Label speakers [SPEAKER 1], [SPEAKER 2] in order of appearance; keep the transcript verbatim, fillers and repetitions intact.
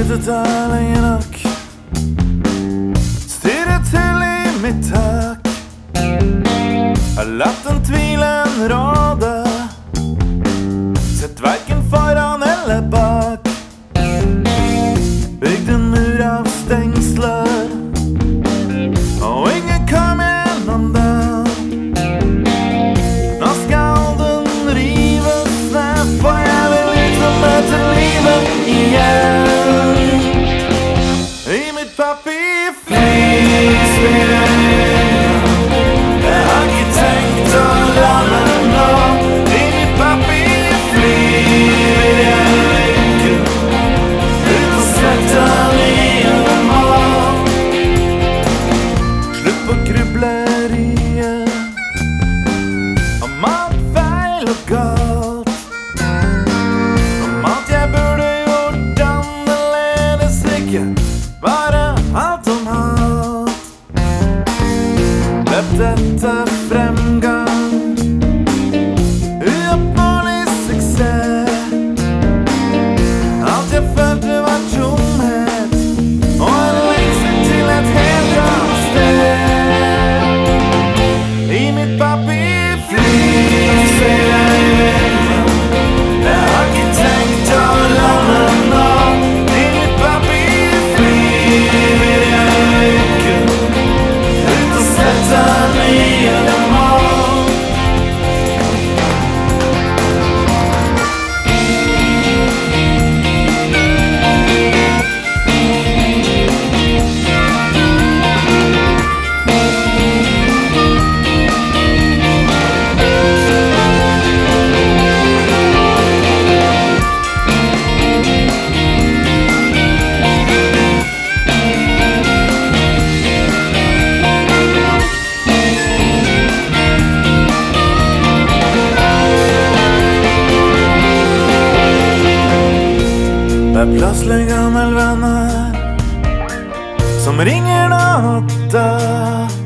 [SPEAKER 1] sittet der lenge nok, stirret til i mitt tak, har latt den tvilen råde, sett hverken foran eller bak, bygd en mur av stengsler, og ingen kom gjennom den. Nå skal den rives ned, for jeg vil ut og møte livet igjen. I mitt papirflis jeg har ikke tenkt å la meg nå. I mitt papirflis vil jeg ikke ut og sette livet mål. Slutt på grubleriet om alt feil og galt, om alt jeg burde gjort annerledes, ikke bare alt om alt. Løpt etter fremgang, uoppnåelig suksess. Alt jeg følte var tomhet, og en lengsel til et helt annet sted. I mitt papirflis vil jeg vente, jeg har ikke tenkt å la meg nå. I mitt papirflis vil jeg ikke ut og sette livet mål. Det er plötsligt gammel vänner som ringer något dag.